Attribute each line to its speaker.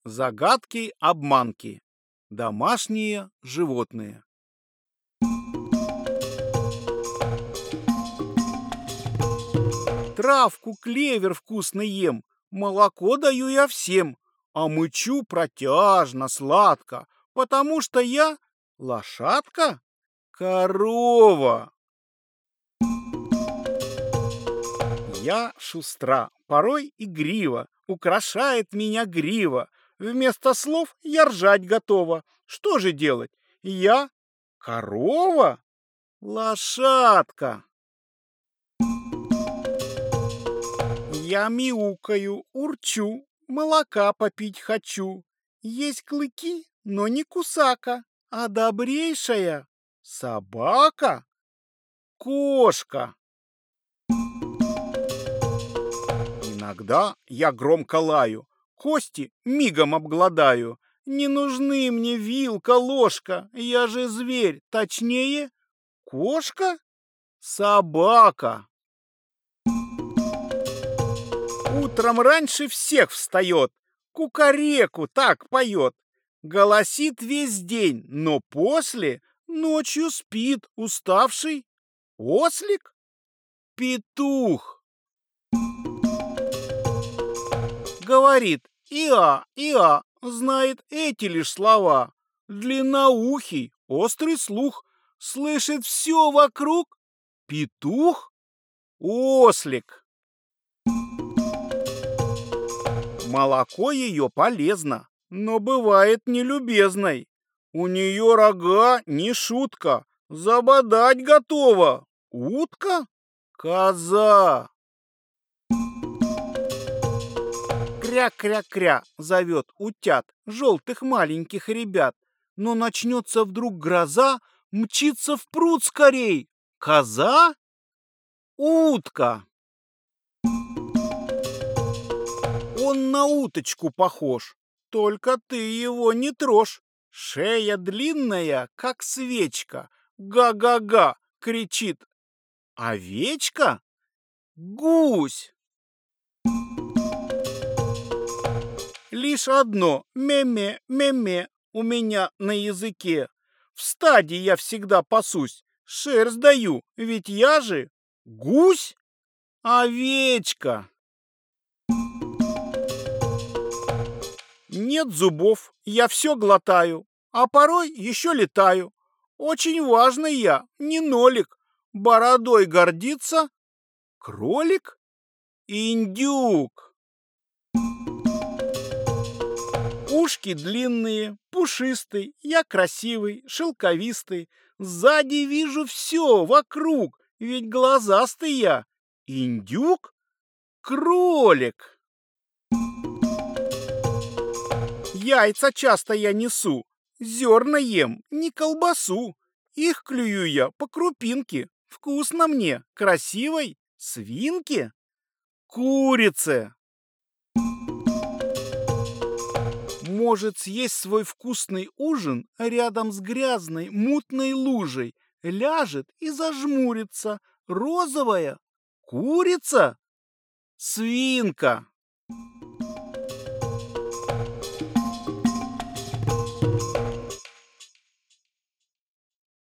Speaker 1: Загадки-обманки. Домашние животные. Травку, клевер вкусно ем, молоко даю я всем, а мычу протяжно, сладко, потому что я лошадка, корова. Я шустра, порой игрива, украшает меня грива. Вместо слов я ржать готова. Что же делать? Я корова, лошадка. Я мяукаю, урчу, молока попить хочу. Есть клыки, но не кусака, а добрейшая собака, кошка. Иногда я громко лаю, кости мигом обгладаю. Не нужны мне вилка, ложка, я же зверь, точнее, кошка, собака. Утром раньше всех встает, кукареку так поет. Голосит весь день, но после ночью спит уставший ослик, петух. Говорит: иа, иа, знает эти лишь слова. Длинноухий, острый слух, слышит все вокруг. Петух, ослик. Молоко ее полезно, но бывает нелюбезной. У нее рога не шутка, забодать готова. Утка, коза. Кря-кря-кря зовет утят, желтых маленьких ребят. Но начнется вдруг гроза, мчится в пруд скорей. Коза, утка. Он на уточку похож, только ты его не трожь. Шея длинная, как свечка, га-га-га, кричит. Овечка? Гусь. Лишь одно ме-ме, ме-ме у меня на языке. В стаде я всегда пасусь, шерсть даю, ведь я же гусь, овечка. Нет зубов, я все глотаю, а порой еще летаю. Очень важный я, не нолик, бородой гордится кролик, индюк. Ушки длинные, пушистый, я красивый, шелковистый. Сзади вижу все вокруг, ведь глазастый я. Индюк, кролик. Яйца часто я несу, зерна ем, не колбасу. Их клюю я по крупинке, вкусно мне, красивой свинке, курице. Может съесть свой вкусный ужин рядом с грязной, мутной лужей, ляжет и зажмурится розовая курица, свинка.